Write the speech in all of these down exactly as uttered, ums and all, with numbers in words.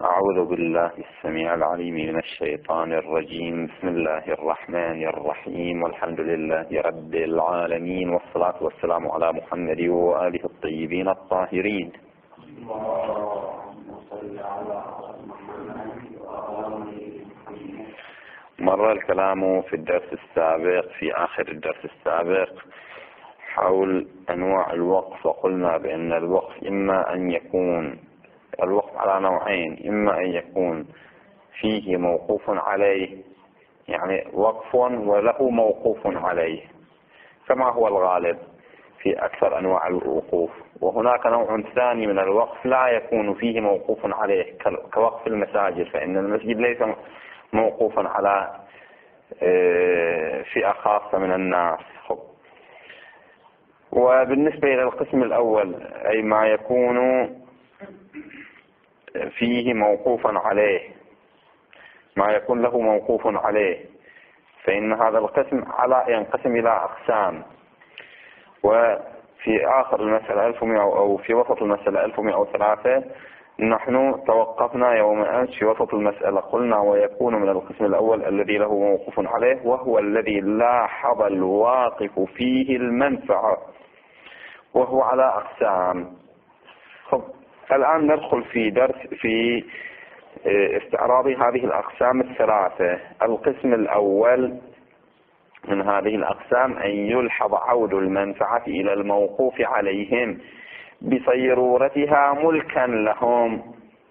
أعوذ بالله السميع العليم من الشيطان الرجيم. بسم الله الرحمن الرحيم، والحمد لله رب العالمين، والصلاة والسلام على محمد وآله الطيبين الطاهرين. مر الكلام في الدرس السابق في آخر الدرس السابق حول أنواع الوقف، وقلنا بأن الوقف إما أن يكون الوقف على نوعين: إما أن يكون فيه موقوف عليه، يعني وقف وله موقوف عليه كما هو الغالب في أكثر أنواع الوقوف، وهناك نوع ثاني من الوقف لا يكون فيه موقوف عليه كوقف المساجد، فإن المسجد ليس موقوفا على فئة خاصة من الناس. وبالنسبة إلى القسم الأول، أي ما يكون فيه موقوفا عليه، ما يكون له موقوف عليه، فإن هذا القسم على ينقسم إلى أقسام. وفي آخر المسألة ألف ومئة أو في وسط المسألة ألف ومئة وثلاثة نحن توقفنا يوم أمس في وسط المسألة، قلنا: ويكون من القسم الأول الذي له موقوف عليه، وهو الذي لاحظ الواقف فيه المنفعة، وهو على أقسام. خب الآن ندخل في درس في استعراض هذه الأقسام الثلاثة. القسم الأول من هذه الأقسام أن يلحظ عود المنفعة إلى الموقوف عليهم بصيرورتها ملكا لهم،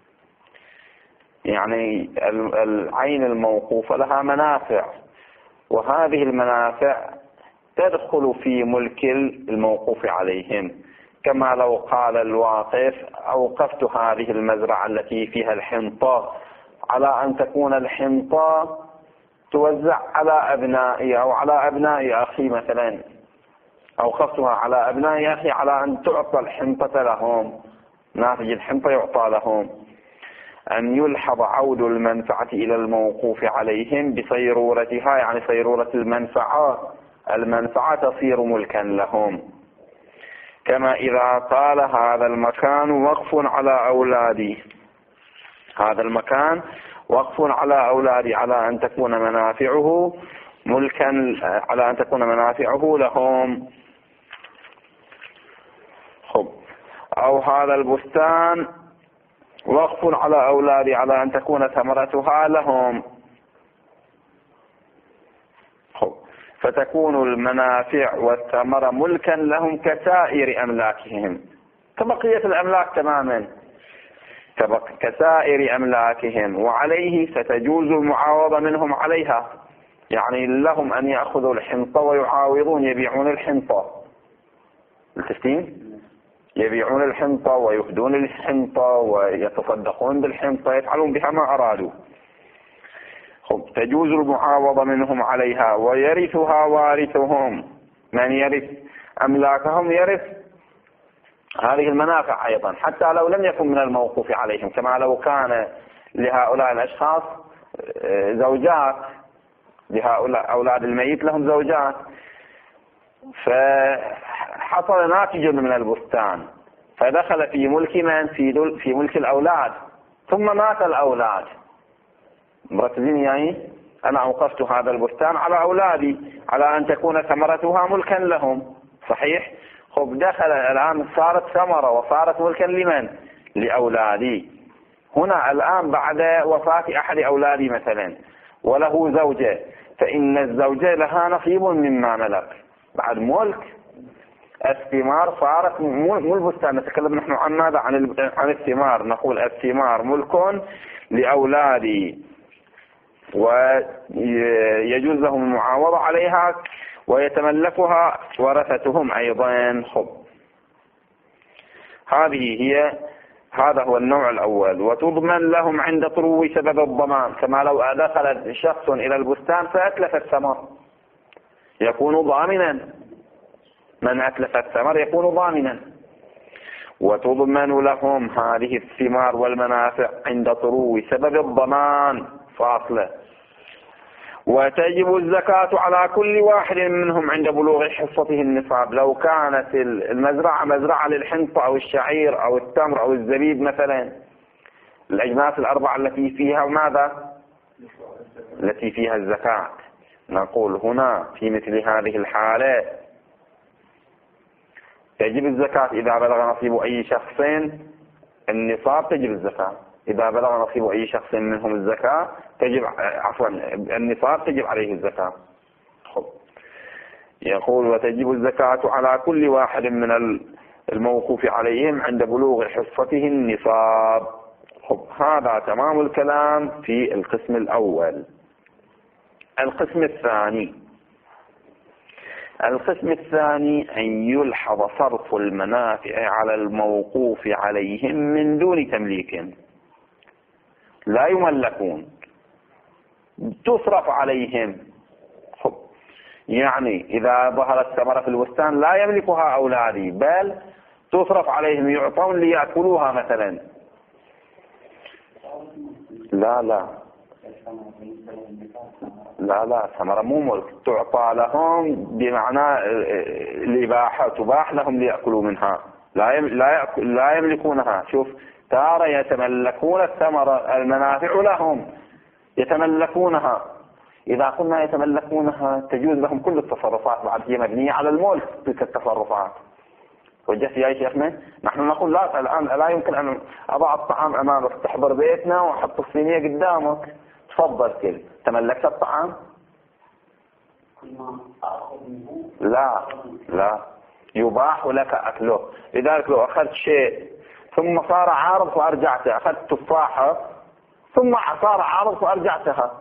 يعني العين الموقوفة لها منافع، وهذه المنافع تدخل في ملك الموقوف عليهم، كما لو قال الواقف: أوقفت هذه المزرعة التي فيها الحنطة على أن تكون الحنطة توزع على أبنائي أو على أبناء أخي مثلا، أوقفتها على أبناء أخي على أن تعطى الحنطة لهم، ناتج الحنطة يعطى لهم. أن يلحظ عود المنفعة إلى الموقوف عليهم بصيرورتها، يعني صيرورة المنفعة، المنفعة تصير ملكا لهم، كما إذا قال: هذا المكان وقف على أولادي، هذا المكان وقف على أولادي على أن تكون منافعه ملكا، على أن تكون منافعه لهم. خب. أو هذا البستان وقف على أولادي على أن تكون ثمرتها لهم. خب. فتكون المنافع والثمرة ملكا لهم كسائر أملاكهم، كبقية الأملاك تماما، كسائر أملاكهم، وعليه ستجوز المعاوضة منهم عليها، يعني لهم أن يأخذوا الحنطة ويعاوضون، يبيعون الحنطة، التفتين يبيعون الحنطة ويهدون الحنطة ويتصدقون بالحنطة، يفعلون بها ما أرادوا. خب. تجوز المعاوضة منهم عليها، ويرثها وارثهم، من يرث أملاكهم يرث هذه المنافع أيضا، حتى لو لم يكن من الموقوف عليهم، كما لو كان لهؤلاء الأشخاص زوجات، لهؤلاء أولاد الميت لهم زوجات، فحصل ناتج من البستان فدخل في ملك من؟ في, في ملك الأولاد، ثم مات الأولاد. مرتبين يعني أنا أوقفت هذا البستان على أولادي على أن تكون ثمرتها ملكا لهم، صحيح؟ خب. دخل الآن صارت ثمرة وصارت ملكا لمن؟ لأولادي. هنا الآن بعد وفاة أحد أولادي مثلا وله زوجة، فإن الزوجة لها نصيب مما ملك بعد ملك. الثمار صارت مو البستان، نتكلم نحن عن ماذا؟ عن عن الثمار. نقول الثمار ملك لأولادي، ويجوز لهم المعاوضة عليها، ويتملكها ورثتهم أيضا. خب. هذه هي هذا هو النوع الأول. وتضمن لهم عند طلوع سبب الضمان، كما لو دخل شخص إلى البستان فأتلف الثمر يكون ضامنا، من أتلف الثمر يكون ضامنا. وتضمن لهم هذه الثمار والمنافع عند طلوع سبب الضمان فاصلة. وتجب الزكاة على كل واحد منهم عند بلوغ حصته النصاب، لو كانت المزرعة مزرعة للحنطة أو الشعير أو التمر أو الزبيب مثلا، الأجناس الأربعة التي فيها ماذا؟ التي فيها الزكاة. نقول هنا في مثل هذه الحالة تجب الزكاة إذا بلغ نصيب أي شخص النصاب، تجب الزكاة. إذا بلغ نصيب أي شخص منهم الزكاة تجب عفوا النصاب تجب عليه الزكاة. خب. يقول وتجب الزكاة على كل واحد من الموقوف عليهم عند بلوغ حصته النصاب. خب. هذا تمام الكلام في القسم الأول. القسم الثاني القسم الثاني أن يلحظ صرف المنافع على الموقوف عليهم من دون تمليك، لا يملكون، تصرف عليهم. خب. يعني إذا ظهرت ثمرة في البستان لا يملكها أولادي، بل تصرف عليهم، يعطون ليأكلوها مثلا. لا لا لا لا ثمرة مو ملك، تعطى لهم بمعنى الإباحة، تباح لهم ليأكلوا منها، لا لا لا يملكونها. شوف، تارة يتملكون الثمرة، المنافع لهم يتملكونها. إذا قلنا يتملكونها تجوز لهم كل التصرفات، بعد هي مبنية على الملك تلك التصرفات. وجدت يا شيخنا؟ نحن نقول لا، الآن لا يمكن أن أضع الطعام أمامك، تحضر بيتنا وحط الصينية قدامك، تفضل كل. تملكت الطعام؟ لا لا، يباح لك أكله. لذلك لو أخذت شيء ثم صار عارض وأرجعته، أخذت تفاحة ثم صار عارض وأرجعتها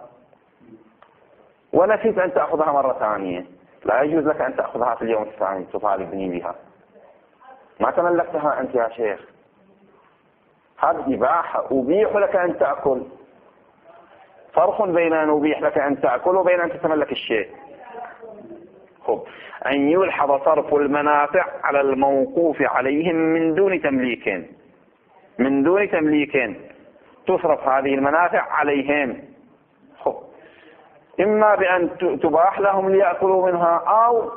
ونسيت أن تأخذها مرة ثانية، لا يجوز لك أن تأخذها في اليوم الثاني تطالبني بها. ما تملكتها أنت يا شيخ، هذه إباحة، أبيح لك أن تأكل. فرق بين أن أبيح لك أن تأكل وبين أن تتملك الشيء. خب. أن يلحظ صرف المنافع على الموقوف عليهم من دون تمليك، من دون تمليك تصرف هذه المنافع عليهم. خب. إما بأن تباح لهم ليأكلوا منها، أو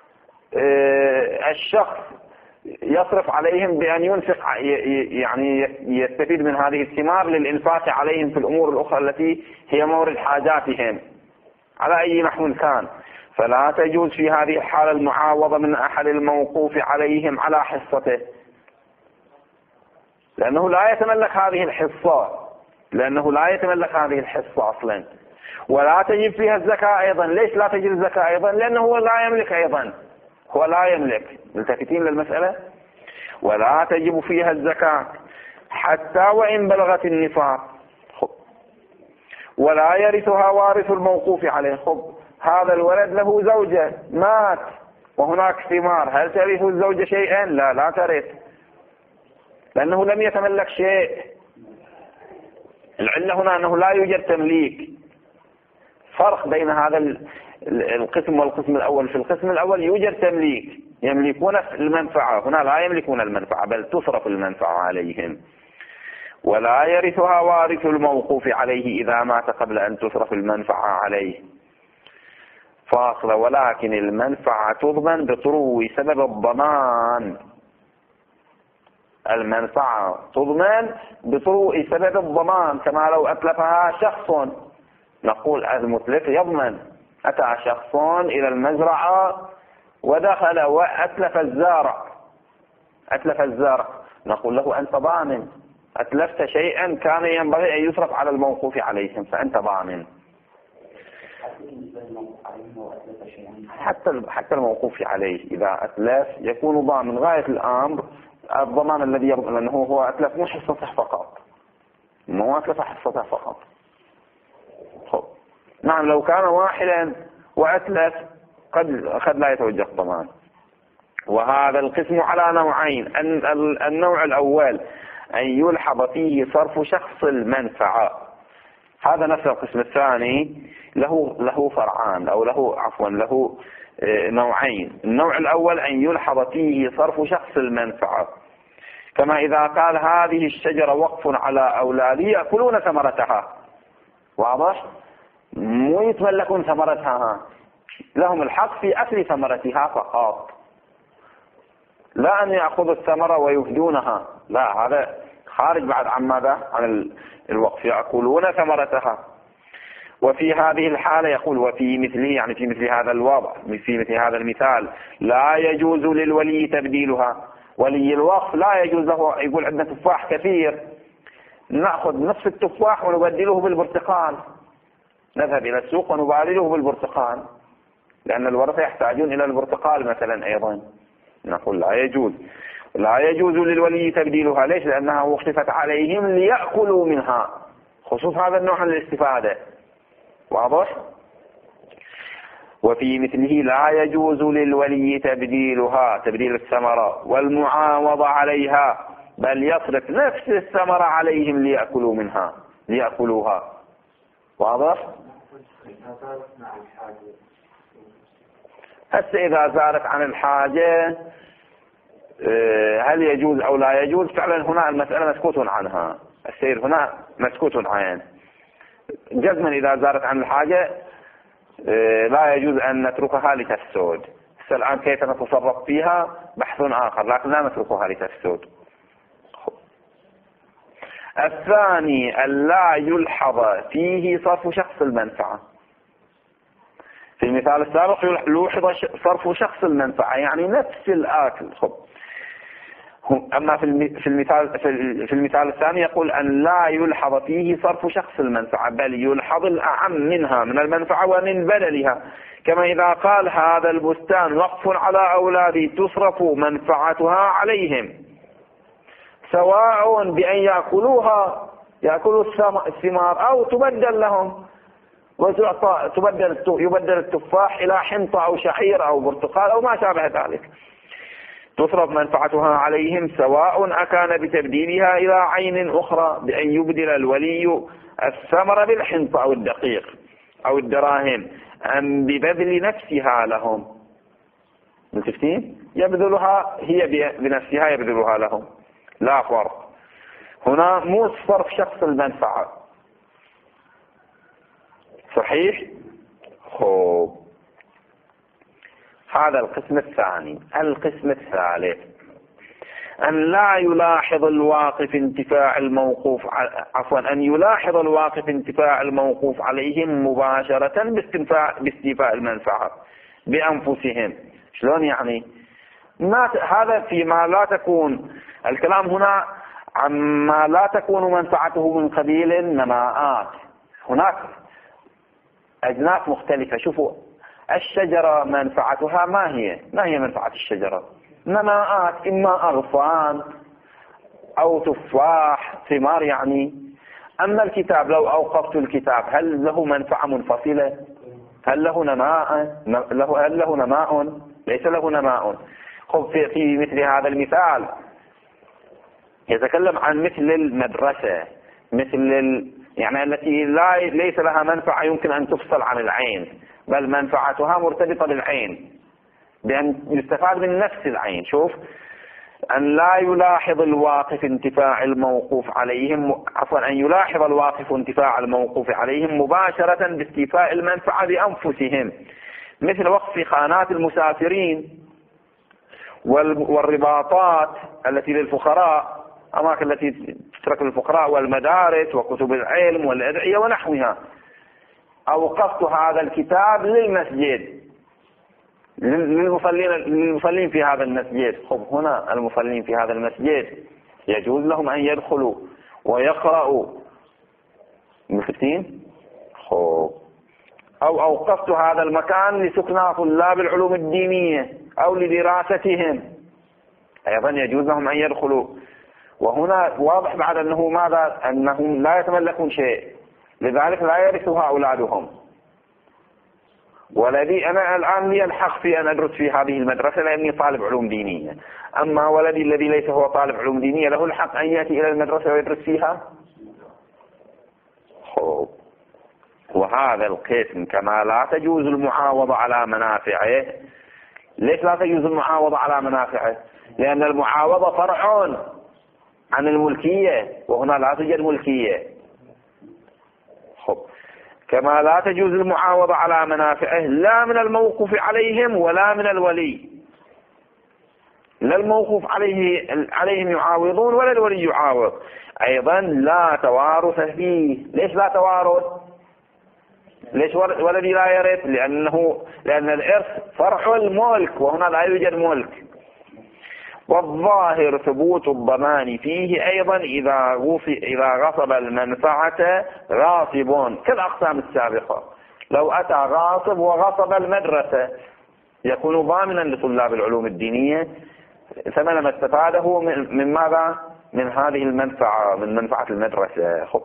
الشخص يصرف عليهم بأن ينفق، يعني يستفيد من هذه الثمار للإنفاق عليهم في الأمور الأخرى التي هي مورد حاجاتهم على أي نحو كان. فلا تجوز في هذه الحالة المعاوضة من أحد الموقوف عليهم على حصته، لأنه لا يتملك هذه الحصة، لأنه لا يتملك هذه الحصة أصلا. ولا تجب فيها الزكاة أيضا. ليش لا تجب الزكاة أيضا؟ لأنه هو لا يملك أيضا، هو لا يملك. ملتفتين للمسألة. ولا تجب فيها الزكاة حتى وإن بلغت النصاب. ولا يرثها وارث الموقوف عليه. خب. هذا الولد له زوجة مات وهناك ثمار، هل ترث الزوجة شيئا؟ لا لا ترث، لأنه لم يتملك شيء. العلة هنا أنه لا يوجد تمليك. فرق بين هذا القسم والقسم الأول. في القسم الأول يوجد تمليك، يملكون المنفعة، هنا لا يملكون المنفعة بل تصرف المنفعة عليهم. ولا يرثها وارث الموقوف عليه إذا مات قبل أن تصرف المنفعة عليه. فاصل. ولكن المنفعة تضمن بطرو سبب الضمان. المنفعة تضمن بطرو سبب الضمان، كما لو أتلفها شخص، نقول المتلف يضمن. أتى شخص إلى المزرعة ودخل وأتلف الزارع، أتلف الزارع، نقول له أنت ضامن، أتلفت شيئا كان ينبغي أن يصرف على الموقوف عليهم، فأنت ضامن. حتى حتى الموقوف عليه إذا أتلف يكون ضامن. غاية الأمر الضمان الذي يضمن، لأنه هو أتلف مش حصته فقط، مو أتلف حصته فقط. خب. نعم، لو كان واحدا وأتلف قد قد لا يتوجه الضمان. وهذا القسم على نوعين. النوع الأول أن يلحظ فيه صرف شخص المنفعة، هذا نفس القسم الثاني له له فرعان أو له عفوا له نوعين. النوع الأول أن يلحظ فيه صرف شخص المنفعة، كما إذا قال هذه الشجرة وقف على أولادي يأكلون ثمرتها. واضح؟ مو يتملكون ثمرتها، لهم الحق في أكل ثمرتها فقط، لا أن يأخذوا الثمرة ويفدونها، لا، هذا خارج بعد عن ماذا؟ عن الوقف، يأكلون ثمرتها. وفي هذه الحالة يقول وفي مثله، يعني في مثل هذا الوضع، في مثل هذا المثال لا يجوز للولي تبديلها. ولي الوقف لا يجوز له يقول عندنا تفاح كثير، نأخذ نصف التفاح ونبدله بالبرتقال، نذهب إلى السوق ونبادله بالبرتقال، لأن الورثة يحتاجون إلى البرتقال مثلا أيضا. نقول لا يجوز، لا يجوز للولي تبديلها. ليش؟ لأنها وقفت عليهم ليأكلوا منها، خصوص هذا النوع من الاستفادة. واضح؟ وفي مثله لا يجوز للولي تبديلها، تبديل الثمرة والمعاوضة عليها، بل يصرف نفس الثمرة عليهم ليأكلوا منها ليأكلوها. واضح؟ هسه إذا زارت عن الحاجة هل يجوز أو لا يجوز؟ فعلا هنا المسألة مسكوت عنها، السير هنا مسكوت عنه جزما. إذا زارت عن الحاجة لا يجوز أن نتركها لتفسد. الآن كيف نتصرف فيها بحث آخر، لكن لا نتركها لتفسد. الثاني أن لا يلحظ فيه صرف شخص المنفعة. في المثال السابق يلوحظ صرف شخص المنفعة، يعني نفس الآكل. خب. أما في المثال في المثال الثاني يقول أن لا يلحظ فيه صرف شخص المنفعة، بل يلحظ الأعم منها من المنفعة ومن بدلها، كما إذا قال هذا البستان وقف على أولادي تصرف منفعتها عليهم، سواء بأن يأكلوها يأكلوا الثمار أو تبدل لهم، وتبدل يبدل التفاح إلى حنطة أو شعير أو برتقال أو ما شابه ذلك. تصرف منفعتها عليهم سواء أكان بتبديلها إلى عين أخرى بأن يبدل الولي الثمر بالحنطة أو الدقيق أو الدراهم، أم ببذل نفسها لهم. متفقين؟ يبذلها هي بنفسها، يبذلها لهم، لا فرق. هنا مو صرف شخص المنفعة. صحيح؟ خوب. هذا القسم الثاني. القسم الثالث أن لا يلاحظ الواقف انتفاع الموقوف عفوا أن يلاحظ الواقف انتفاع الموقوف عليهم مباشرة باستنفاع باستيفاء المنفعة بأنفسهم. شلون يعني؟ ما هذا فيما لا تكون الكلام هنا عما لا تكون منفعته من قبيل النماءات. هناك أجناس مختلفة. شوفوا الشجرة منفعتها ما هي؟ ما هي منفعة الشجرة؟ نماءات، إما أغصان أو تفاح ثمار يعني. أما الكتاب لو أوقفت الكتاب هل له منفعة منفصلة؟ هل له نماء؟ له هل له نماء؟ ليس له نماء. خب في, في مثل هذا المثال يتكلم عن مثل المدرسة، مثل ال... يعني التي لا ليس لها منفعة يمكن أن تفصل عن العين، بل منفعتها مرتبطة بالعين بأن يستفاد من نفس العين. شوف، أن لا يلاحظ الواقف انتفاع الموقوف عليهم عفوا أن يلاحظ الواقف انتفاع الموقوف عليهم مباشرة باستيفاء المنفعة بأنفسهم، مثل وقف خانات المسافرين والرباطات التي للفقراء، أماكن التي تترك للفقراء، والمدارس وكتب العلم والأدعية ونحوها. أوقفت هذا الكتاب للمسجد، للمصلين للمصلين في هذا المسجد. خب هنا المصلين في هذا المسجد يجوز لهم أن يدخلوا ويقرأوا. مفتين؟ خب. أو أوقفت هذا المكان لسكنى طلاب العلوم الدينية أو لدراستهم، أيضا يجوز لهم أن يدخلوا. وهنا واضح بعد أنه ماذا؟ أنهم لا يتملكون شيء، لذلك لا يرثها أولادهم. ولدي أنا الآن لي الحق في أن أدرس في هذه المدرسة لأني طالب علوم دينية، أما ولدي الذي ليس هو طالب علوم دينية له الحق أن يأتي إلى المدرسة ويدرس فيها. خب. وهذا القسم كما لا تجوز المعاوضة على منافعه. ليش لا تجوز المعاوضة على منافعه؟ لأن المعاوضة فرع عن الملكية، وهنا لا توجد ملكية. خب. كما لا تجوز المعاوضة على منافعه لا من الموقوف عليهم ولا من الولي. لا الموقوف عليه عليهم يعاوضون ولا الولي يعاوض. أيضا لا توارث فيه. ليش لا توارث؟ ليش ولدي لا يرث؟ لأنه لأن الإرث فرع الملك وهنا لا يوجد ملك. والظاهر ثبوت الضمان فيه أيضا إذا إذا غصب المنفعة غاصب كالأقسام السابقة. لو أتى غاصب وغصب المدرسة يكون ضامنا لطلاب العلوم الدينية ثمن ما استفاده من ماذا؟ من هذه المنفعة، من منفعة المدرسة. خب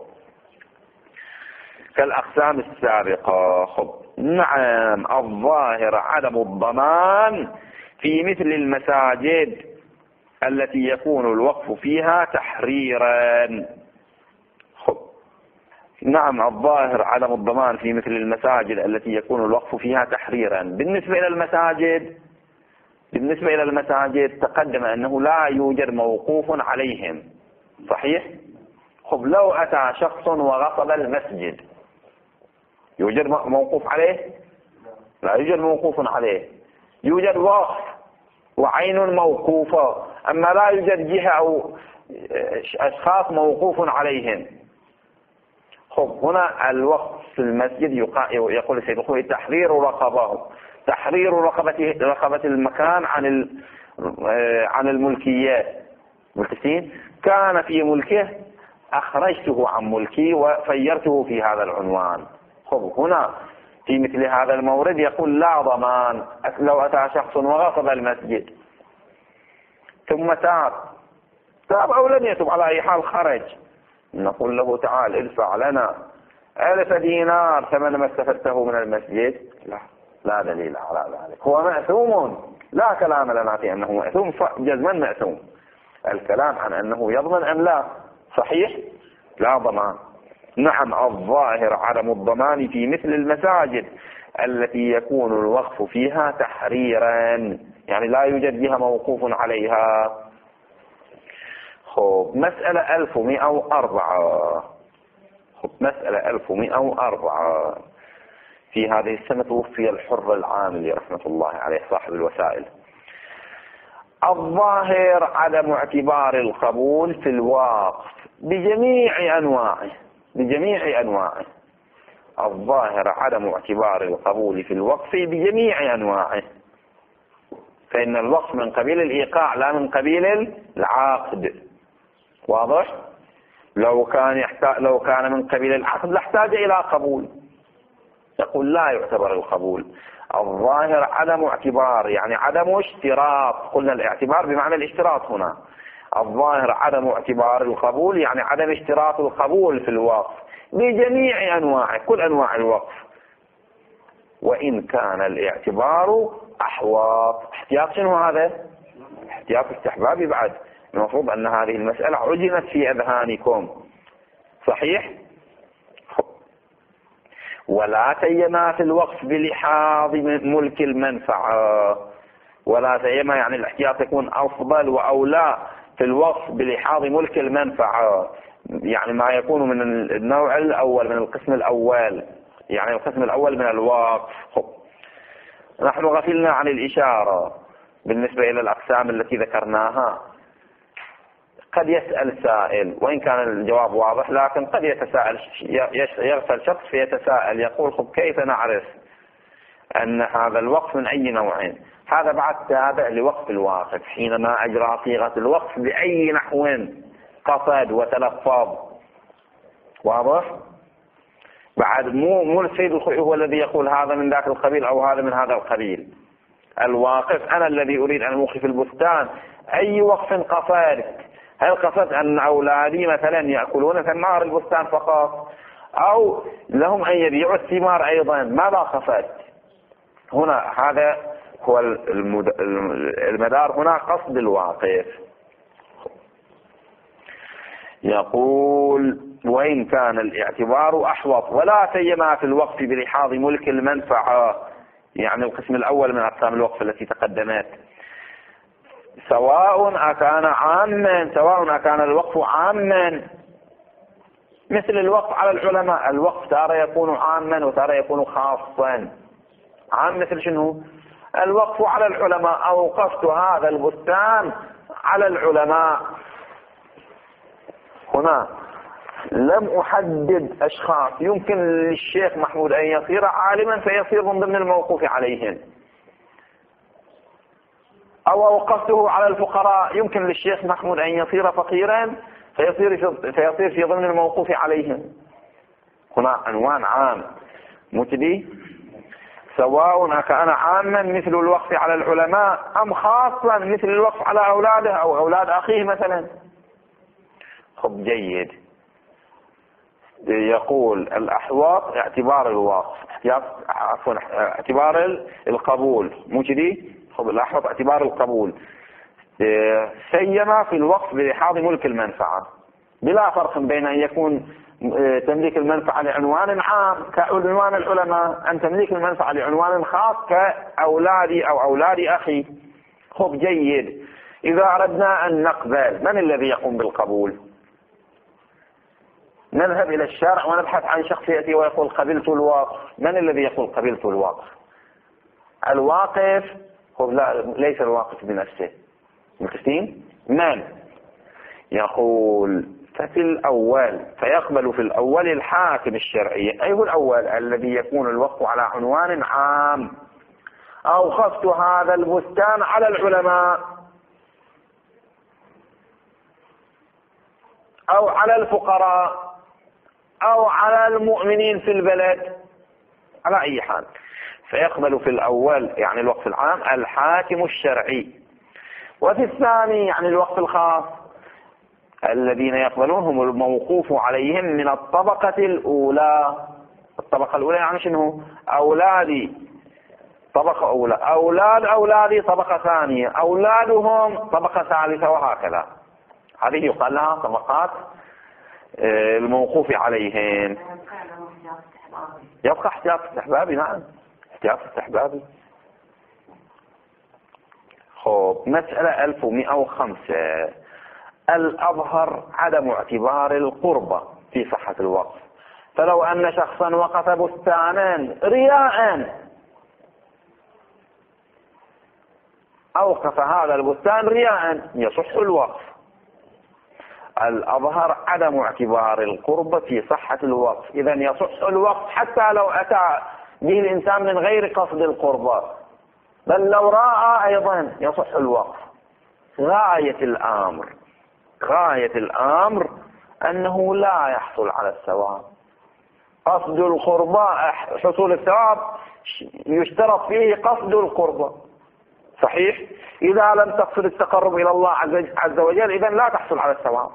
كالأقسام السابقة. خب نعم. الظاهر عدم الضمان في مثل المساجد التي يكون الوقف فيها تحريرا. خب نعم. الظاهر عدم الضمان في مثل المساجد التي يكون الوقف فيها تحريرا. بالنسبة إلى المساجد بالنسبة إلى المساجد تقدم أنه لا يوجد موقوف عليهم. صحيح؟ خب لو أتى شخص وغصب المسجد يوجد موقوف عليه؟ لا يوجد موقوف عليه. يوجد وقف وعين موقوفة، أما لا يوجد جهة أو أشخاص موقوف عليهم. خب هنا الوقف في المسجد يقول السيد الخوئي تحرير رقبه، تحرير رقبة رقبة المكان عن عن الملكيات. ملكين كان في ملكه أخرجته عن ملكي وفيرته في هذا العنوان. خب هنا في مثل هذا المورد يقول لا ضمان. لو أتى شخص وغصب المسجد ثم تاب تاب أو لم يتب على أي حال خرج، نقول له تعال ادفع لنا ألف دينار ثمن ما استفدته من المسجد. لا لا دليل على ذلك. هو مأثوم، لا كلام لنا في أنه مأثوم جزما مأثوم. الكلام عن أنه يضمن أم لا. صحيح؟ لا ضمان. نعم. الظاهر عدم الضمان في مثل المساجد التي يكون الوقف فيها تحريرا، يعني لا يوجد بها موقوف عليها. خب مسألة ألف ومئة وأربعة. خب مسألة ألف ومئة وأربعة. في هذه السنة توفي الحر العاملي رحمة الله عليه صاحب الوسائل. الظاهر عدم اعتبار القبول في الوقف بجميع أنواعه بجميع أنواعه. الظاهر عدم اعتبار القبول في الوقف بجميع أنواعه، فإن الوقف من قبيل الإيقاع لا من قبيل العقد. واضح؟ لو كان يحتاج لو كان من قبيل العقد لاحتاج إلى قبول. يقول لا يعتبر القبول. الظاهر عدم اعتبار يعني عدم اشتراط. قلنا الاعتبار بمعنى الاشتراط هنا. الظاهر عدم اعتبار القبول يعني عدم اشتراط القبول في الوقف بجميع أنواعه، كل أنواع الوقف، وإن كان الاعتبار أحواط. احتياط شنو هذا؟ احتياط استحبابي بعد. المفروض أن هذه المسألة عجنت في أذهانكم. صحيح؟ ولا سيما في الوقف بلحاظ ملك المنفعة. ولا سيما يعني الاحتياط يكون أفضل وأولى في الوقف بلحاظ ملك المنفعة، يعني ما يكون من النوع الأول من القسم الأول، يعني القسم الأول من الوقف. نحن غفلنا عن الإشارة بالنسبة إلى الأقسام التي ذكرناها. قد يسأل سائل وإن كان الجواب واضح، لكن قد يتساءل يغفل شخص فيتساءل يقول خب كيف نعرف أن هذا الوقف من أي نوعين؟ هذا بعد تابع لوقف الواقف حينما أجرى صيغة الوقف بأي نحو قصد وتلفظ. واضح؟ بعد مو مو السيد الخوئي هو الذي يقول هذا من ذاك القبيل أو هذا من هذا القبيل. الواقف أنا الذي أريد أن أوقف البستان. أي وقف قصدت؟ هل قصدت أن أولادي مثلا يأكلون ثمار البستان فقط، أو لهم أن يبيعوا الثمار أيضا؟ ماذا قصدت هنا؟ هذا هو المدار هنا، قصد الواقف. يقول وإن كان الاعتبار أحوط ولا سيما في الوقف بلحاظ ملك المنفعة، يعني القسم الأول من أقسام الوقف التي تقدمت، سواء أكان عاما سواء أكان الوقف عاما مثل الوقف على العلماء. الوقف تارة يكون عاما وتارة يكون خاصا. عام مثل شنو؟ الوقف على العلماء، أوقفت هذا البستان على العلماء. هنا لم أحدد أشخاص، يمكن للشيخ محمود أن يصير عالما فيصير من ضمن الموقوف عليهم، أو أوقفته على الفقراء، يمكن للشيخ محمود أن يصير فقيرا فيصير في, فيصير في ضمن الموقوف عليهم. هنا عنوان عام متدي، سواء كان عاما مثل الوقف على العلماء أم خاصا مثل الوقف على أولاده أو أولاد أخيه مثلا. خب جيد. يقول الأحواط اعتبار الوقف، عفوا اعتبار القبول مجدي. خب الأحواط اعتبار القبول سيما في الوقف بلحاظ ملك المنفعة، بلا فرق بين أن يكون تمليك المنفعة لعنوان عام كعنوان العلماء، أن تمليك المنفعة لعنوان خاص كأولادي أو أولاد أخي. خب جيد. إذا أردنا أن نقبل، من الذي يقوم بالقبول؟ نذهب إلى الشارع ونبحث عن شخص يأتي ويقول قبلت الوقف. من الذي يقول قبلت الوقف؟ الواقف. خب لا، ليس الواقف بنفسه. مكتين؟ من يقول ففي الأول، فيقبل في الأول الحاكم الشرعي. أي هو الأول؟ الذي يكون الوقف على عنوان عام. أوقفت هذا البستان على العلماء أو على الفقراء أو على المؤمنين في البلد، على أي حال. فيقبل في الأول يعني الوقف العام الحاكم الشرعي، وفي الثاني يعني الوقف الخاص الذين يقبلون هم الموقوف عليهم من الطبقة الأولى. الطبقة الأولى يعني شنو؟ أولادي طبقة أولى، أولاد أولادي طبقة ثانية، أولادهم طبقة ثالثة، وهكذا. هذه يقال لها طبقات الموقوف عليهم. يبقى احتياط استحبابي. نعم، احتياط استحبابي. خب مسألة ألف ومئة وخمسة. الأظهر عدم اعتبار القربة في صحة الوقف. فلو أن شخصا وقف بستانا رياء، أوقف هذا البستان رياء، يصح الوقف. الأظهر عدم اعتبار القربة في صحة الوقف، إذا يصح الوقف حتى لو أتى به الإنسان من غير قصد القربة، بل لو رأى أيضا يصح الوقف. غاية الأمر غاية الأمر أنه لا يحصل على الثواب. قصد القربة، حصول الثواب يشترط فيه قصد القربة، صحيح؟ إذا لم تقصد التقرب إلى الله عز وجل إذن لا تحصل على الثواب.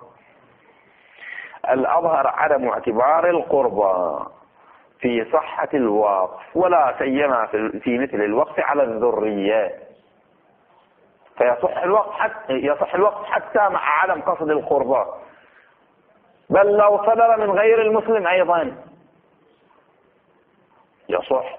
الأظهر عدم اعتبار القربة في صحة الوقف، ولا سيما في مثل الوقف على الذرية. فيصح الوقف حتى يصح الوقف حتى مع عدم قصد القربة، بل لو صدر من غير المسلم أيضا يصح.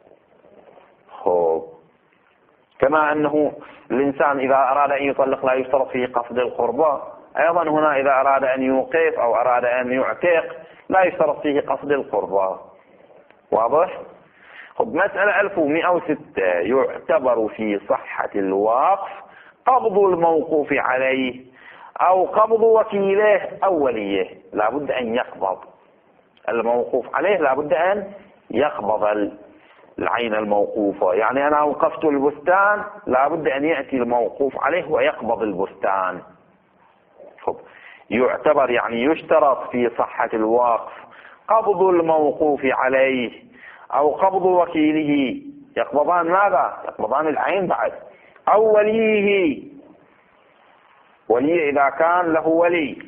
خب كما أنه الإنسان إذا أراد أن يطلق لا يشترط فيه قصد القربة، أيضا هنا إذا أراد أن يوقف أو أراد أن يعتق لا يشترط فيه قصد القربة. واضح؟ خب مسألة ألف ومئة وستة. يعتبر في صحة الوقف قبض الموقوف عليه أو قبض وكيله أو وليه. لا بد أن يقبض الموقوف عليه، لا بد أن يقبض العين الموقوفة. يعني أنا أوقفت البستان، لا بد أن يأتي الموقوف عليه ويقبض البستان. خب يعتبر يعني يشترط في صحة الوقف قبض الموقوف عليه أو قبض وكيله. يقبضان ماذا؟ يقبضان العين بعد، أو وليه، ولي إذا كان له ولي.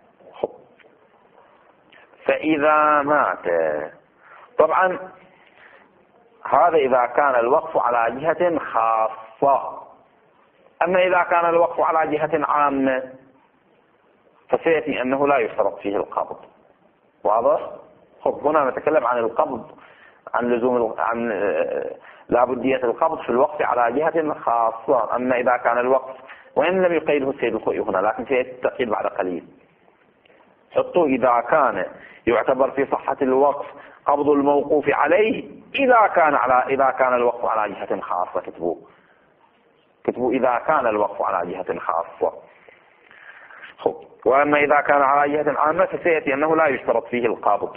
فإذا مات، طبعا هذا إذا كان الوقف على جهة خاصة. أما إذا كان الوقف على جهة عامة فسيأتي أنه لا يشترط فيه القبض. واضح؟ خب هنا نتكلم عن القبض، عن لزوم عن لابدية القبض في الوقف على جهة خاصة. أما إذا كان الوقف، وإن لم يقيده السيد الخوئي هنا لكن سيأتي التقييد بعد قليل، حطوا إذا كان يعتبر في صحة الوقف قبض الموقوف عليه إذا كان على إذا كان الوقف على جهة خاصة. كتبوا كتبوا إذا كان الوقف على جهة خاصة. وأما إذا كان على جهة عامة فسيأتي أنه لا يشترط فيه القبض.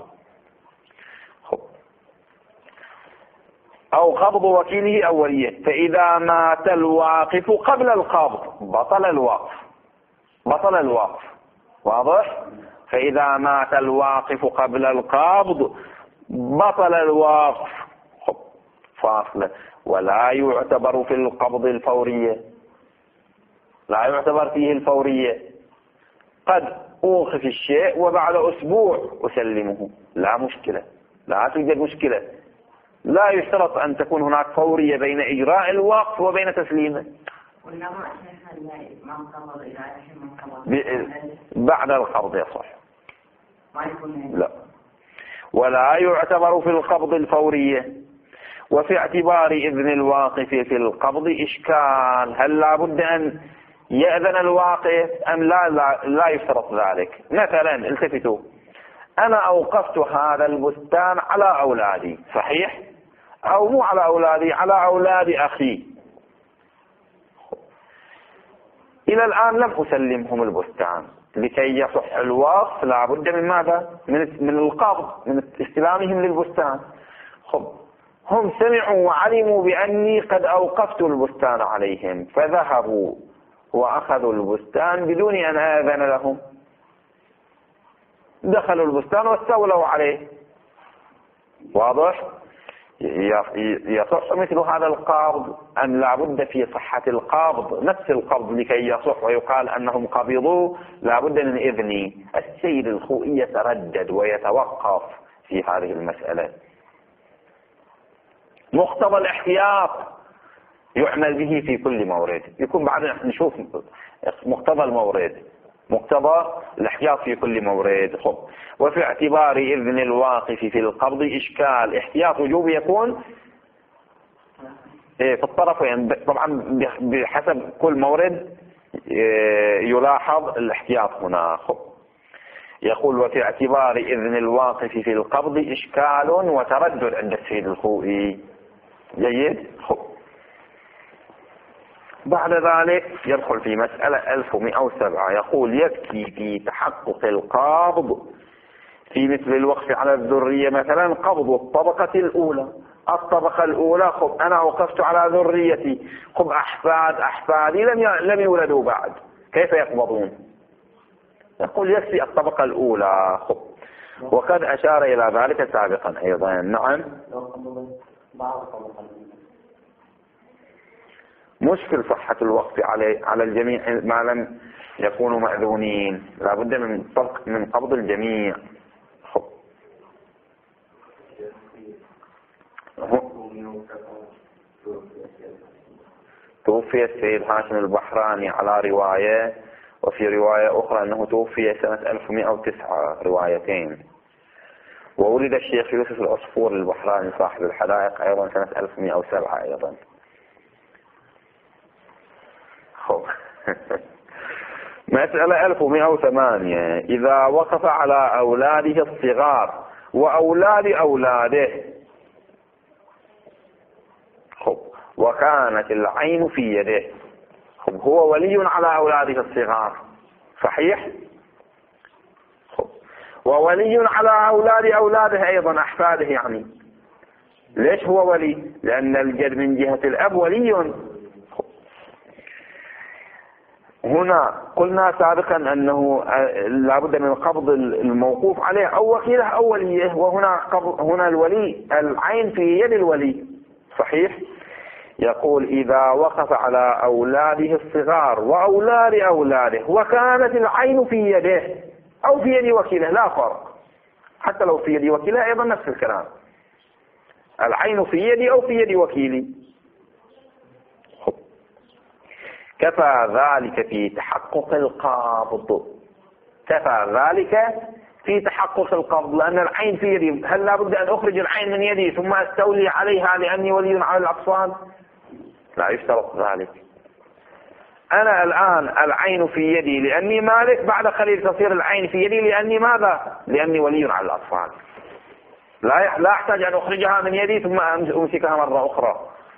أو قبض وكيله أو وليه. فإذا مات الواقف قبل القبض بطل الوقف بطل الوقف واضح؟ فإذا مات الواقف قبل القبض بطل الوقف. فاصلة. ولا يعتبر في القبض الفورية، لا يعتبر فيه الفورية. قد أوقف الشيء وبعد أسبوع أسلمه، لا مشكلة، لا توجد مشكلة. لا يشترط أن تكون هناك فورية بين إجراء الوقف وبين تسليمه. بعد القبض يصح. لا. ولا يعتبر في القبض الفورية. وفي اعتبار إذن الواقف في القبض إشكال، هل لا بد أن يأذن الواقف أم لا؟ لا, لا يشترط ذلك. مثلا التفتوا، أنا أوقفت هذا البستان على أولادي، صحيح؟ أو مو على أولادي، على أولاد أخي. إلى الآن لم أسلمهم البستان. لكي يصح الوقف لا بد من ماذا؟ من من القبض، من استلامهم للبستان. خب هم سمعوا وعلموا بأني قد أوقفت البستان عليهم، فذهبوا وأخذوا البستان بدون أن آذن لهم. دخلوا البستان واستولوا عليه. واضح؟ يصح مثل هذا القبض أم لا بد في صحة القبض نفس القبض لكي يصح ويقال أنهم قبضوا لا بد من إذني؟ السيد الخوئي يتردد ويتوقف في هذه المسألة. مقتضى الاحتياط يعمل به في كل مورد. يكون بعد نشوف مقتضى المورد، مقتضى الاحتياط في كل مورد. خب. وفي اعتبار إذن الواقف في القبض إشكال، احتياط وجوب يكون في الطرفين طبعا بحسب كل مورد يلاحظ الاحتياط هنا. خب. يقول وفي اعتبار إذن الواقف في القبض إشكال وتردد عند السيد الخوئي. جيد. خب. بعد ذلك يدخل في مسألة ألف ومئة وسبعة، يقول يكفي في تحقق القبض في مثل الوقف على الذرية مثلا قبض الطبقة الأولى. الطبقة الأولى خب أنا وقفت على ذريتي، خب أحفاد أحفادي لم لم يولدوا بعد، كيف يقبضون؟ يقول يكفي الطبقة الأولى. خب. وقد أشار إلى ذلك سابقا أيضا. نعم. مشكل صحة الوقف على على الجميع ما لم يكونوا مأذونين، لا بد من طبق من قبض الجميع. خب. توفي السيد هاشم البحراني على رواية، وفي رواية أخرى أنه توفي سنة ألف ومئة وتسعة، روايتين. وولد الشيخ يوسف العصفور البحراني صاحب الحدائق أيضا سنة ألف ومئة وسبعة أيضا. مسألة ألف ومئة وثمانية، إذا وقف على أولاده الصغار وأولاد أولاده خب وكانت العين في يده، خب هو ولي على أولاده الصغار، صحيح؟ خب وولي على أولاد أولاده أيضا أحفاده. يعني ليش هو ولي؟ لأن الجد من جهة الأب ولي. هنا قلنا سابقا أنه لابد من قبض الموقوف عليه أو وكيله أو وليه، وهنا قبض هنا الولي العين في يد الولي، صحيح؟ يقول إذا وقف على أولاده الصغار وأولاد أولاده وكانت العين في يده أو في يد وكيله، لا فرق، حتى لو في يد وكيله أيضا نفس الكلام، العين في يدي أو في يد وكيلي. كفى ذلك في تحقق القبض، كفى ذلك في تحقق القبض، لأن العين في يدي، هل لا بد أن أخرج العين من يدي ثم أستولي عليها لأني ولي على الأطفال؟ لا يشترط ذلك. أنا الآن العين في يدي لأني مالك، بعد قليل تصير العين في يدي لأني ماذا؟ لأني ولي على الأطفال. لا لا أحتاج أن أخرجها من يدي ثم أمسكها مرة أخرى.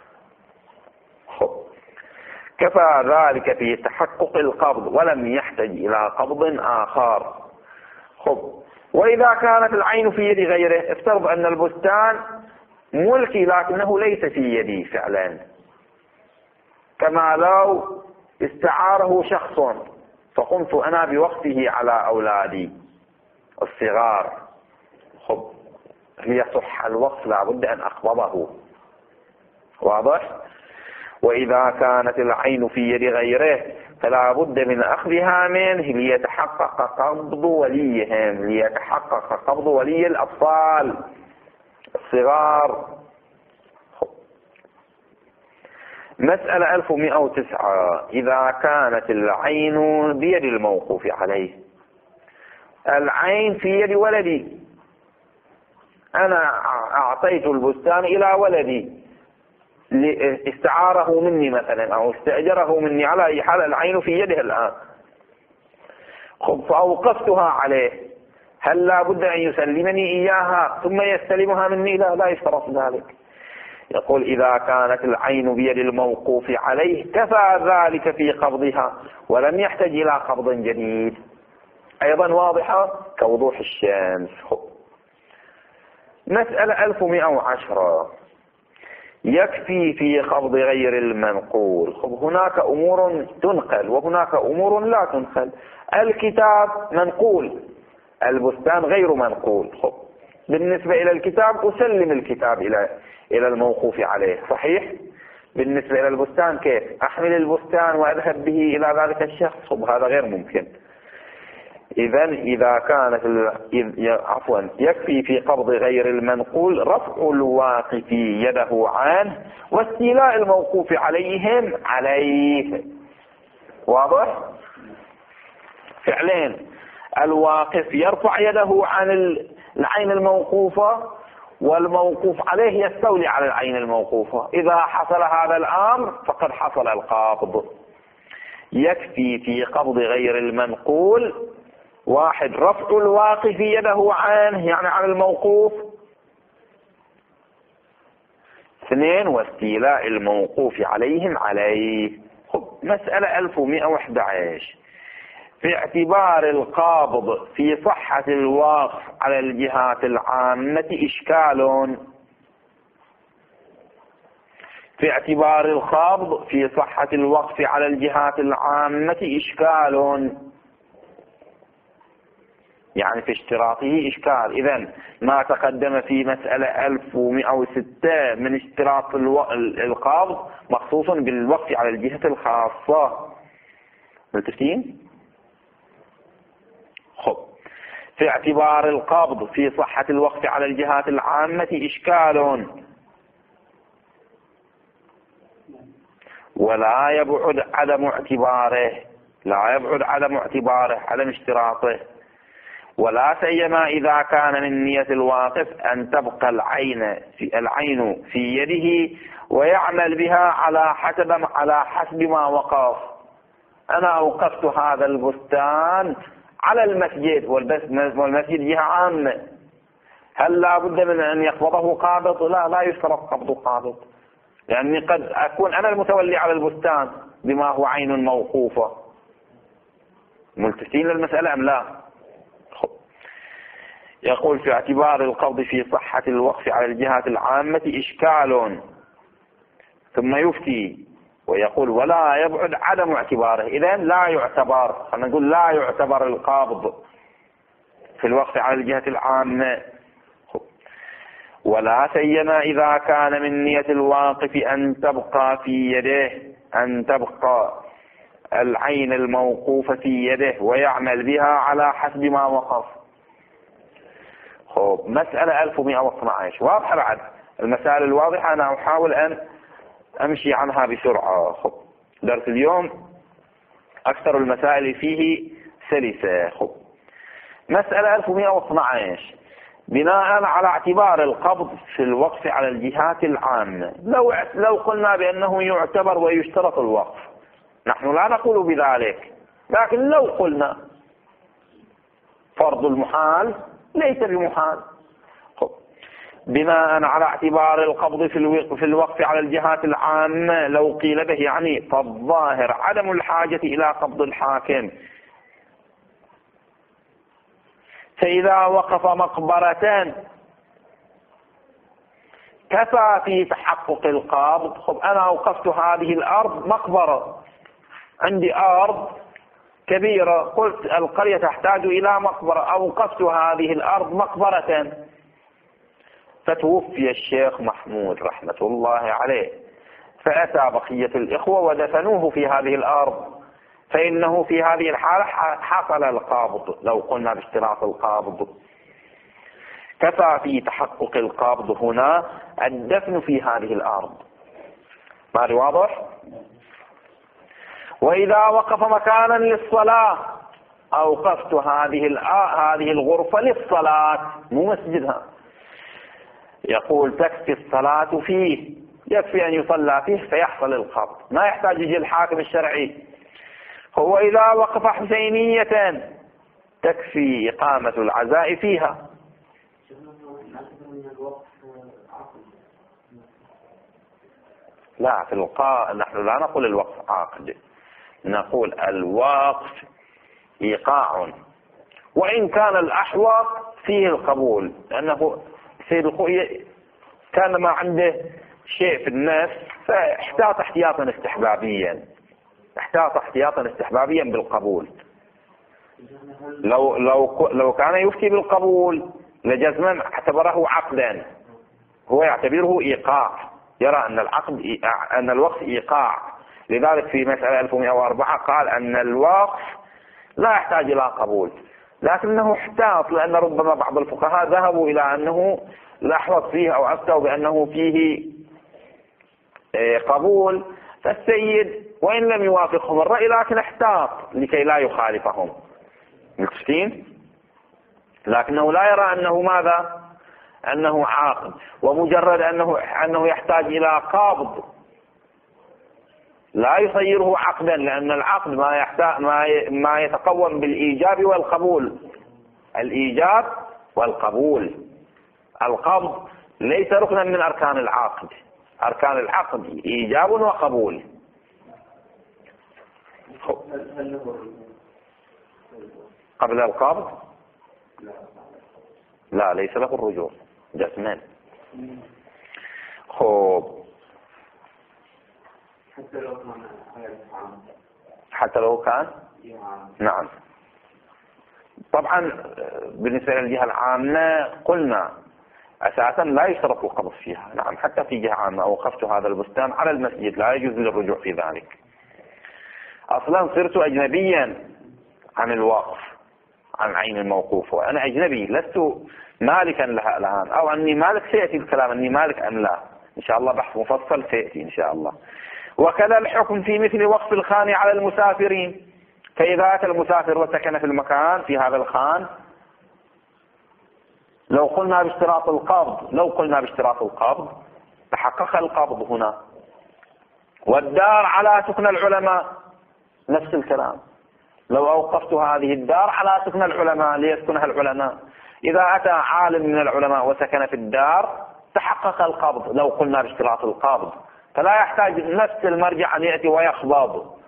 كفى ذلك في تحقق القبض ولم يحتج إلى قبض آخر. خب وإذا كانت العين في يد غيره، افترض أن البستان ملكي لكنه ليس في يدي فعلا، كما لو استعاره شخص فقمت أنا بوقفه على أولادي الصغار. خب ليصح الوقف لابد أن أقبضه، واضح؟ وإذا كانت العين في يد غيره فلا بد من أخذها منه ليتحقق قبض وليهم، ليتحقق قبض ولي الأطفال الصغار. مسألة ألف ومئة وتسعة. إذا كانت العين بيد الموقوف عليه، العين في يد ولدي، أنا أعطيت البستان إلى ولدي استعاره مني مثلا أو استأجره مني، على أي حال العين في يده الآن. خب فأوقفتها عليه، هل لا بد أن يسلمني إياها ثم يستلمها مني؟ لا لا يشترط ذلك. يقول إذا كانت العين بيد الموقوف عليه كفى ذلك في قبضها ولم يحتج إلى قبض جديد. أيضا واضحة كوضوح الشمس. مسألة ألف ومئة وعشرة. يكفي في قبض غير المنقول. خب هناك أمور تنقل وهناك أمور لا تنقل. الكتاب منقول، البستان غير منقول. خب بالنسبة إلى الكتاب أسلم الكتاب إلى إلى الموقوف عليه، صحيح؟ بالنسبة إلى البستان كيف؟ أحمل البستان وأذهب به إلى ذلك الشخص؟ خب هذا غير ممكن. إذا إذا كانت ال... عفوا يكفي في قبض غير المنقول رفع الواقف يده عنه واستيلاء الموقوف عليهم عليه. واضح؟ فعلين، الواقف يرفع يده عن العين الموقوفة والموقوف عليه يستولي على العين الموقوفة. إذا حصل هذا الأمر فقد حصل القبض. يكفي في قبض غير المنقول واحد رفع الواقف يده عنه يعني عن الموقوف، اثنين واستيلاء الموقوف عليهم عليه. مسألة ألف ومئة وأحد عشر. في اعتبار القابض في صحة الوقف على الجهات العامة إشكال. في اعتبار القابض في صحة الوقف على الجهات العامة إشكال، يعني في اشتراطه إشكال. إذن ما تقدم في مسألة ألف ومئة وستة من اشتراط القابض مخصوص بالوقف على الجهة الخاصة. ملتفتين؟ خب في اعتبار القبض في صحة الوقف على الجهات العامة إشكال ولا يبعد عدم اعتباره، لا يبعد عدم اعتباره عدم اشتراطه، ولا سيما إذا كان من نية الواقف أن تبقى العين في العين في يده ويعمل بها على حسب على حسب ما وقف. أنا أوقفت هذا البستان على المسجد والمسجد جهة عامة، هل لا بد من أن يقبضه قابض؟ لا لا يشترط قبض قابض، لأني قد أكون أنا المتولي على البستان بما هو عين موقوفة. ملتفتين للمسألة أم لا؟ يقول في اعتبار القبض في صحة الوقف على الجهات العامة إشكال، ثم يفتي ويقول ولا يبعد عدم اعتباره. إذن لا يعتبر، خلينا نقول لا يعتبر القابض في الوقف على الجهة العامة، ولا سيما إذا كان من نية الواقف أن تبقى في يده أن تبقى العين الموقوفة في يده ويعمل بها على حسب ما وقف. خب مسألة ألف ومئة واثني عشر واضحة بعد. المسائل الواضحة أنا أحاول أن أمشي عنها بسرعة. خب درس اليوم أكثر المسائل فيه سلسة. خب مسألة ألف ومئة واثني عشر بناء على اعتبار القبض في الوقف على الجهات العامة. لو لو قلنا بأنه يعتبر ويشترط الوقف، نحن لا نقول بذلك، لكن لو قلنا فرض المحال ليس بمحال. خب بناء على اعتبار القبض في الوقف على الجهات العامة لو قيل به يعني فالظاهر عدم الحاجة إلى قبض الحاكم. فإذا وقف مقبرة كفى في تحقق القبض. خب أنا أوقفت هذه الأرض مقبرة، عندي أرض كبيرة، قلت القرية تحتاج إلى مقبرة، أوقفت هذه الأرض مقبرة. فتوفي الشيخ محمود رحمة الله عليه، فأتى بقية الإخوة ودفنوه في هذه الأرض، فإنه في هذه الحالة حصل القابض لو قلنا باشتراط القابض. كفى في تحقق القابض هنا الدفن في هذه الأرض. ما واضح؟ وإذا وقف مكانا للصلاة أوقفت هذه هذه الغرفة للصلاة مو مسجدها، يقول تكفي الصلاة فيه، يكفي أن يصلى فيه فيحصل القبض، ما يحتاج يجي الحاكم الشرعي. هو إذا وقف حسينية تكفي إقامة العزاء فيها. لا في الوقاء نحن لا نقول الوقف عقد، نقول الوقف إيقاع، وإن كان الأحوط فيه القبول، لأنه سيد الخوي كان ما عنده شيء في النفس فاحتاط احتياطا استحبابيا، احتاط احتياطا استحبابيا بالقبول. لو لو لو كان يفتي بالقبول لجزما اعتبره عقدا، هو يعتبره إيقاع، يرى أن العقد أن الوقف إيقاع. لذلك في مسألة ألف ومئة وأربعة قال أن الوقف لا يحتاج إلى قبول، لكنه احتاط لأن ربما بعض الفقهاء ذهبوا إلى أنه الأحوط فيه أو أفتوا بأنه فيه قبول، فالسيد وإن لم يوافقهم الرأي لكن احتاط لكي لا يخالفهم، متفقين؟ لكنه لا يرى أنه ماذا؟ أنه عاقد، ومجرد أنه أنه يحتاج إلى قابض لا يصيره عقدا، لأن العقد ما يحتاج ما ما يتقوم بالإيجاب والقبول، الإيجاب والقبول. القبض ليس ركنا من أركان العقد، أركان العقد إيجاب وقبول. قبل القبض لا ليس له الرجوع جسمان. خوب حتى لو كان نعم. طبعا بالنسبة للجهة العامة قلنا أساسا لا يشترط القبض فيها، نعم حتى في جهة عامة أوقفت هذا البستان على المسجد لا يجوز للرجوع في ذلك. أصلا صرت أجنبيا عن الوقف عن عين الموقوف، وأنا أجنبي لست مالكا لها الآن، أو أني مالك سيأتي الكلام أني مالك أم لا، إن شاء الله بحث مفصل سيأتي إن شاء الله. وكذا الحكم في مثل وقف الخان على المسافرين، فإذا أتى المسافر وسكن في المكان في هذا الخان لو قلنا باشتراط القبض لو قلنا باشتراط القبض تحقق القبض هنا. والدار على سكن العلماء نفس الكلام، لو أوقفت هذه الدار على سكن العلماء ليسكنها العلماء، إذا أتى عالم من العلماء وسكن في الدار تحقق القبض لو قلنا باشتراط القبض، فلا يحتاج نفس المرجع أن يأتي ويقبض.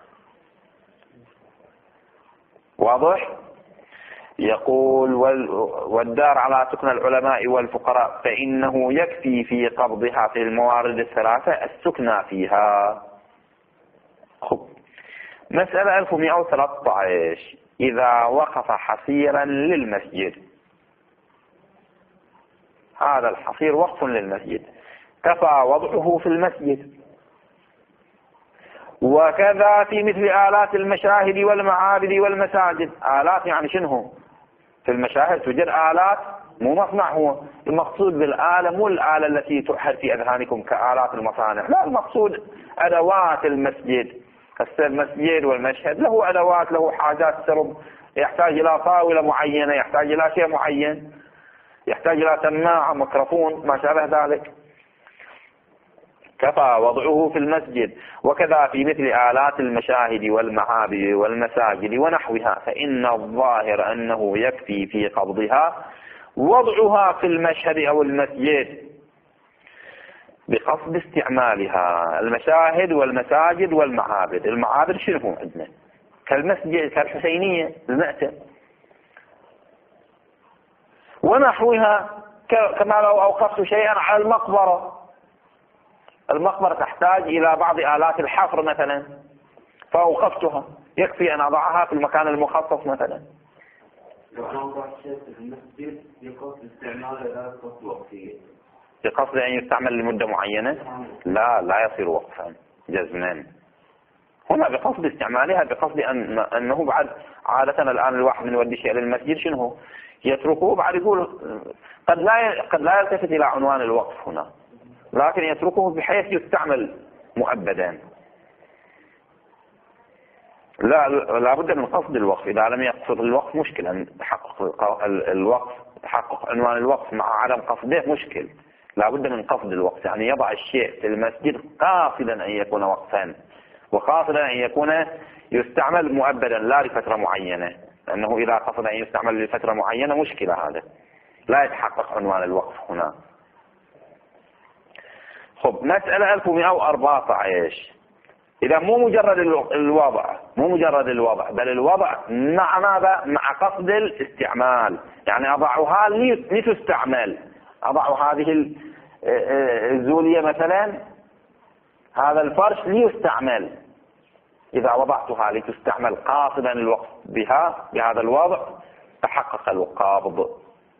واضح؟ يقول والدار على سكن العلماء والفقراء فإنه يكفي في قبضها في الموارد الثلاثة السكنى فيها. خب. مسألة ألف ومئة وثلاثة عشر إذا وقف حصيرا للمسجد، هذا الحصير وقف للمسجد كفى وضعه في المسجد. وكذا في مثل آلات المشاهد والمعابد والمساجد. آلات يعني شنو؟ في المشاهد توجد آلات، مو مصنع، هو المقصود بالآلة مو الآلة التي تؤحد في أذهانكم كآلات المصانع، لا المقصود أدوات المسجد. المسجد والمشهد له أدوات، له حاجات سرب، يحتاج إلى طاولة معينة، يحتاج إلى شيء معين، يحتاج إلى سماعة ميكروفون ما شابه ذلك، كفى وضعه في المسجد. وكذا في مثل آلات المشاهد والمعابد والمساجد ونحوها فإن الظاهر أنه يكفي في قبضها وضعها في المشهد أو المسجد. بقصد استعمالها. المشاهد والمساجد والمعابد. المعابد شنو عندنا؟ كالمسجد كالحسينية المأتة ونحوها، كما لو أوقفت شيئا على المقبرة. المقبرة تحتاج إلى بعض آلات الحفر مثلا فأوقفتها، يكفي أن أضعها في المكان المخصص مثلا. لو أنا وضعت شيء في المسجد بقصد استعماله لا قصد وقفية، بقصد أن يستعمل لمدة معينة، لا لا يصير وقفا جزما. هنا بقصد استعمالها، بقصد أن أنه بعد عادة الآن الواحد من يودي شيء للمسجد شنو يتركه، بعد يقول قد لا قد لا يلتفت إلى عنوان الوقف هنا، لكن يتركه بحيث يستعمل مؤبدا. لا لا بد من قصد الوقف. إذا لم يقصد الوقف مشكلة، تحقق الوقف تحقق عنوان الوقف مع عدم قصده مشكل. لا بد من قصد الوقف، يعني يضع الشيء في المسجد قاصدا أن يكون وقفا، وقاصدا أن يكون يستعمل مؤبدا لا لفترة معينة، لأنه إذا قصد أن يستعمل لفترة معينة مشكلة، هذا لا يتحقق عنوان الوقف هنا. خب، مسألة ألف ومئة وأربعة عشر. إذا مو مجرد الوضع، مو مجرد الوضع، بل الوضع مع ماذا؟ مع قصد الاستعمال. يعني أضعها لتستعمل، أضع هذه الزولية مثلا، هذا الفرش ليستعمل. إذا وضعتها لتستعمل قاصدا الوقف بها بهذا الوضع تحقق القبض.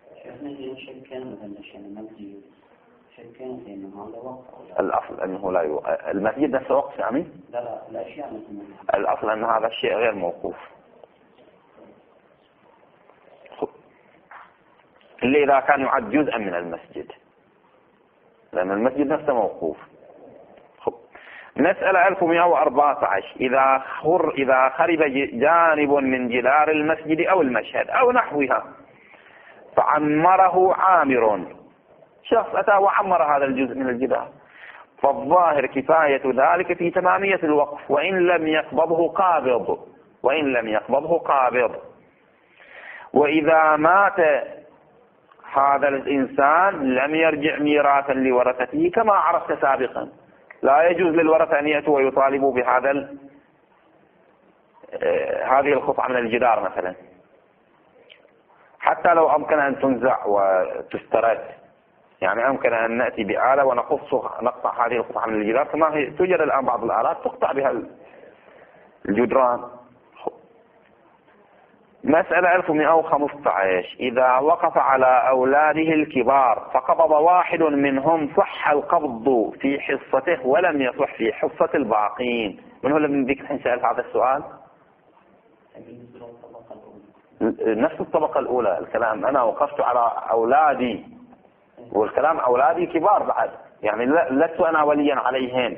الأصل أنه لا يو... المسجد نفسه وقف يعني؟ لا لا الأشياء مثل الأصل أن هذا الشيء غير موقوف، اللي إذا كان يعد جزءا من المسجد، لأن المسجد نفسه موقوف. مسألة ألف ومئة وأربعة عشر. إذا خر إذا خرب جانب من جدار المسجد أو المشهد أو نحوها فعمره عامر، شخص أتى وعمر هذا الجزء من الجدار، فالظاهر كفاية ذلك في تمامية الوقف، وإن لم يقبضه قابض وإن لم يقبضه قابض. وإذا مات هذا الإنسان لم يرجع ميراثا لورثته كما عرفت سابقا. لا يجوز للورثة أن يأتوا ويطالبوا بهذا هذه القطعة من الجدار مثلا، حتى لو أمكن أن تنزع وتسترد. يعني أمكن أن نأتي بآلة ونقص نقطع هذه القطعة من الجدار، كما هي توجد الآن بعض الآلات تقطع بها الجدران. مسألة ألف ومئة وخمسة عشر. إذا وقف على أولاده الكبار فقبض واحد منهم صح القبض في حصته ولم يصح في حصة الباقين. من هو اللي ذيك الحين سأل هذا السؤال؟ نفس الطبقة الأولى. الكلام أنا وقفت على أولادي، والكلام أولادي كبار بعد، يعني لست أنا وليا عليهم.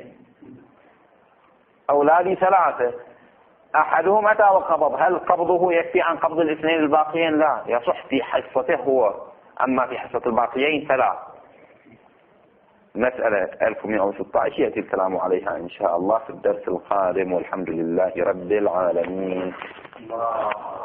أولادي ثلاثة، أحدهم أتى وقبض، هل قبضه يكفي عن قبض الاثنين الباقيين؟ لا، يصح في حصته هو، أما في حصة الباقيين فلا. مسألة ألف ومئة وستة عشر يأتي الكلام عليها إن شاء الله في الدرس القادم، والحمد لله رب العالمين.